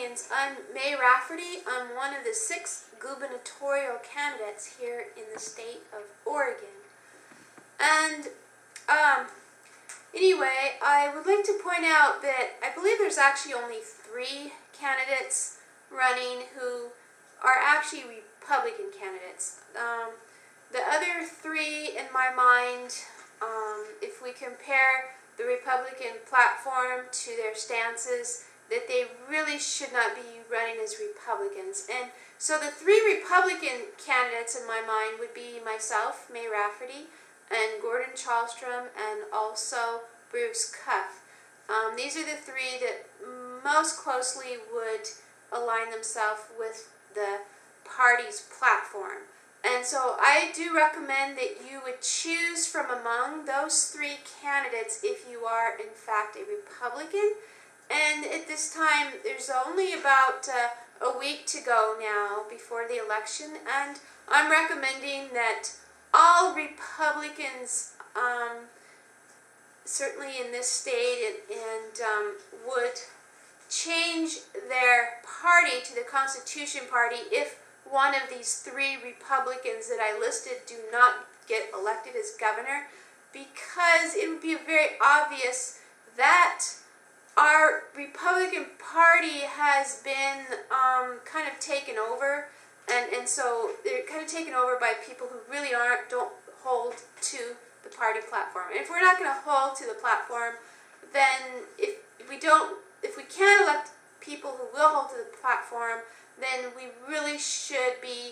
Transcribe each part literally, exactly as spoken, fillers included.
Republicans. I'm May Rafferty. I'm one of the six gubernatorial candidates here in the state of Oregon. And um, anyway, I would like to point out that I believe there's actually only three candidates running who are actually Republican candidates. Um, the other three, in my mind, um, if we compare the Republican platform to their stances, that they really should not be running as Republicans. And so the three Republican candidates in my mind would be myself, May Rafferty, and Gordon Chalstrom, and also Bruce Cuff. Um, these are the three that most closely would align themselves with the party's platform. And so I do recommend that you would choose from among those three candidates if you are in fact a Republican. And at this time, there's only about uh, a week to go now before the election, and I'm recommending that all Republicans, um, certainly in this state, and, and um, would change their party to the Constitution Party if one of these three Republicans that I listed do not get elected as governor, because it would be very obvious that our Republican Party has been um, kind of taken over, and, and so they're kind of taken over by people who really aren't, don't hold to the party platform. And if we're not going to hold to the platform, then if we don't, if we can't elect people who will hold to the platform, then we really should be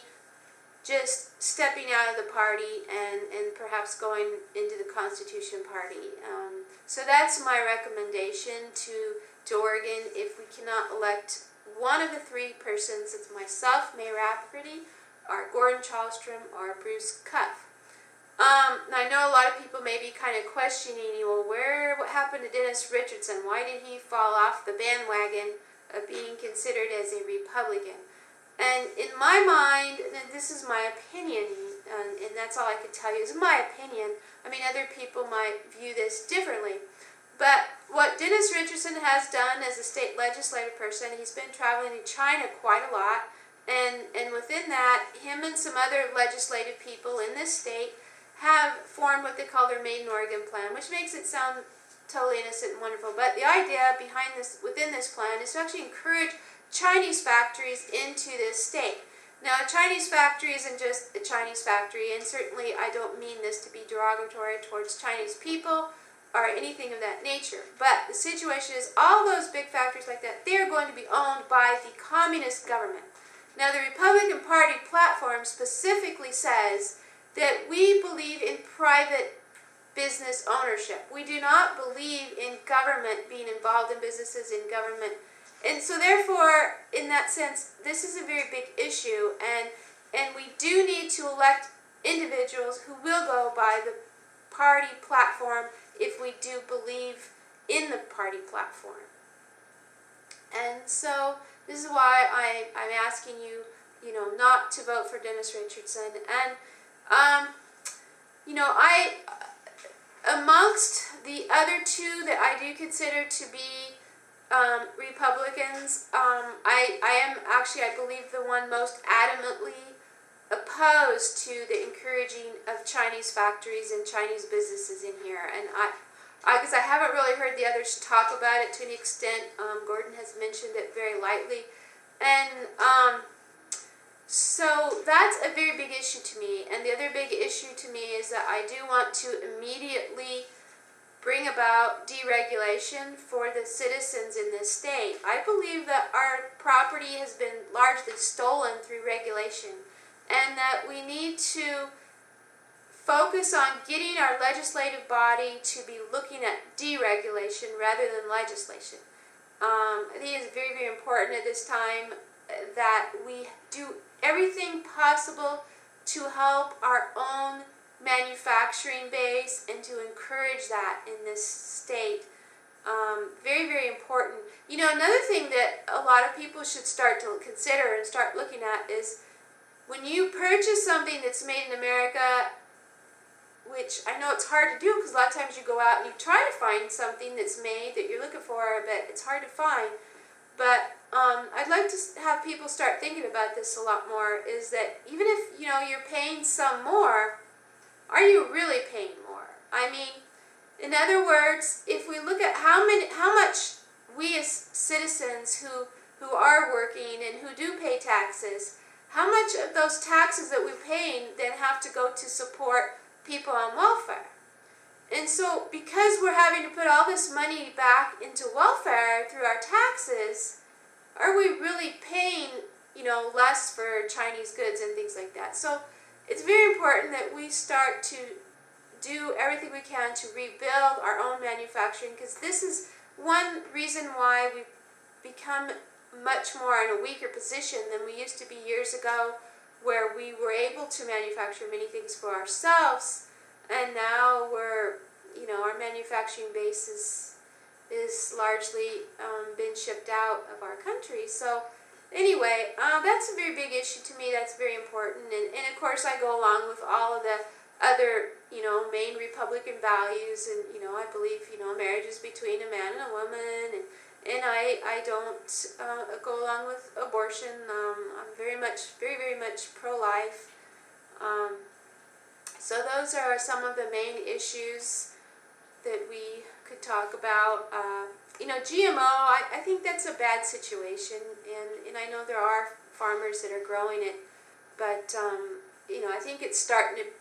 just stepping out of the party and, and perhaps going into the Constitution Party. Um, so that's my recommendation to, to Oregon. If we cannot elect one of the three persons, it's myself, May Rafferty, or Gordon Chalstrom, or Bruce Cuff. Um, I know a lot of people may be kind of questioning, well, where, what happened to Dennis Richardson? Why did he fall off the bandwagon of being considered as a Republican? And in my mind, and this is my opinion, and, and that's all I can tell you, is my opinion. I mean, other people might view this differently. But what Dennis Richardson has done as a state legislative person, he's been traveling to China quite a lot, and, and within that, him and some other legislative people in this state have formed what they call their Made in Oregon plan, which makes it sound totally innocent and wonderful. But the idea behind this, within this plan, is to actually encourage Chinese factories into this state. Now, a Chinese factory isn't just a Chinese factory, and certainly I don't mean this to be derogatory towards Chinese people or anything of that nature. But the situation is, all those big factories like that, they're going to be owned by the communist government. Now, the Republican Party platform specifically says that we believe in private business ownership. We do not believe in government being involved in businesses, in government. And so therefore, in that sense, this is a very big issue, and, and we do need to elect individuals who will go by the party platform if we do believe in the party platform. And so this is why I, I'm asking you, you know, not to vote for Dennis Richardson. And, um, you know, I, amongst the other two that I do consider to be Um, Republicans, um, I, I am actually, I believe, the one most adamantly opposed to the encouraging of Chinese factories and Chinese businesses in here. And I, because I, I haven't really heard the others talk about it to an extent. Um, Gordon has mentioned it very lightly. And um, so that's a very big issue to me. And the other big issue to me is that I do want to immediately bring about deregulation for the citizens in this state. I believe that our property has been largely stolen through regulation, and that we need to focus on getting our legislative body to be looking at deregulation rather than legislation. Um, I think it's very, very important at this time that we do everything possible to help our own manufacturing base and to encourage that in this state. Um, very, very important. You know, another thing that a lot of people should start to consider and start looking at is when you purchase something that's made in America, which I know it's hard to do because a lot of times you go out and you try to find something that's made that you're looking for, but it's hard to find. But um, I'd like people start thinking about this a lot more is that even if, you know, you're paying some more, are you really paying more? I mean, in other words, if we look at how many, how much we as citizens who, who are working and who do pay taxes, how much of those taxes that we're paying then have to go to support people on welfare? And so, because we're having to put all this money back into welfare through our taxes, are we really paying, you know, less for Chinese goods and things like that? So, it's very important that we start to do everything we can to rebuild our own manufacturing, because this is one reason why we've become much more in a weaker position than we used to be years ago, where we were able to manufacture many things for ourselves, and now we're, you know, our manufacturing base is, is largely um, been shipped out of our country. So anyway, uh, that's a very big issue to me. That's very important, and, and of course I go along with all of the other, you know, main Republican values, and, you know, I believe, you know, marriage is between a man and a woman, and And I, I don't uh, go along with abortion. Um, I'm very much, very, very much pro-life. Um, so those are some of the main issues that we could talk about. Uh, you know, G M O, I, I think that's a bad situation. And, and I know there are farmers that are growing it. But, um, you know, I think it's starting to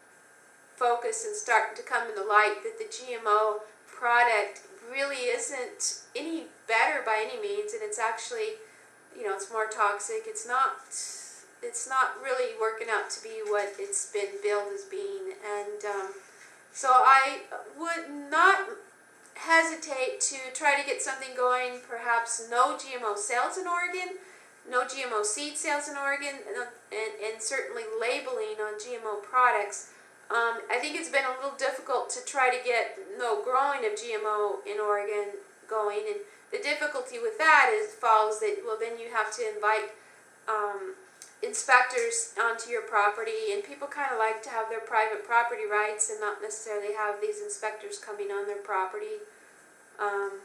focus and starting to come in the light that the G M O product really isn't any better by any means, and it's actually, you know, it's more toxic. It's not, it's not really working out to be what it's been billed as being, and um, so I would not hesitate to try to get something going, perhaps no G M O sales in Oregon, no G M O seed sales in Oregon, and, and, and certainly labeling on G M O products. Um, I think it's been a little difficult to try to get no growing of G M O in Oregon going, and the difficulty with that is falls that, well, then you have to invite um, inspectors onto your property, and people kind of like to have their private property rights and not necessarily have these inspectors coming on their property. Um,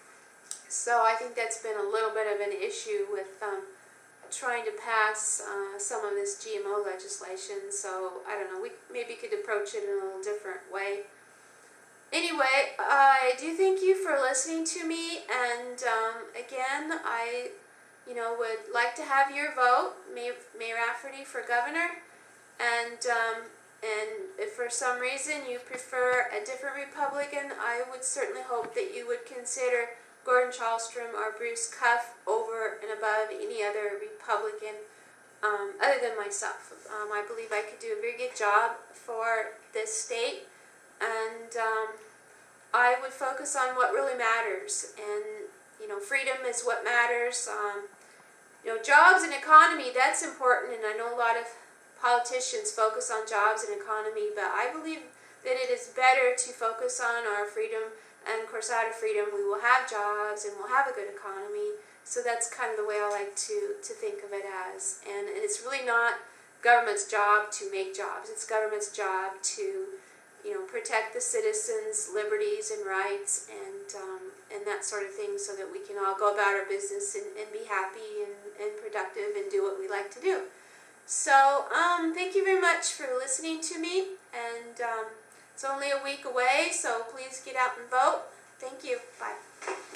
so I think that's been a little bit of an issue with um, trying to pass uh, some of this G M O legislation, so I don't know, we maybe could approach it in a little different way. Anyway, I do thank you for listening to me, and um, again, I, you know, would like to have your vote, May, May Rafferty for governor, and um, and if for some reason you prefer a different Republican, I would certainly hope that you would consider Gordon Chalstrom or Bruce Cuff over and above any other Republican um, other than myself. Um, I believe I could do a very good job for this state, and um, I would focus on what really matters, and, you know, freedom is what matters. Um, you know, jobs and economy, that's important, and I know a lot of politicians focus on jobs and economy, but I believe that it is better to focus on our freedom. And of course, out of freedom, we will have jobs and we'll have a good economy. So that's kind of the way I like to, to think of it as. And, and it's really not government's job to make jobs. It's government's job to, you know, protect the citizens' liberties and rights and um, and that sort of thing, so that we can all go about our business and, and be happy and, and productive and do what we like to do. So um, thank you very much for listening to me. And um, it's only a week away, so please get out and vote. Thank you. Bye.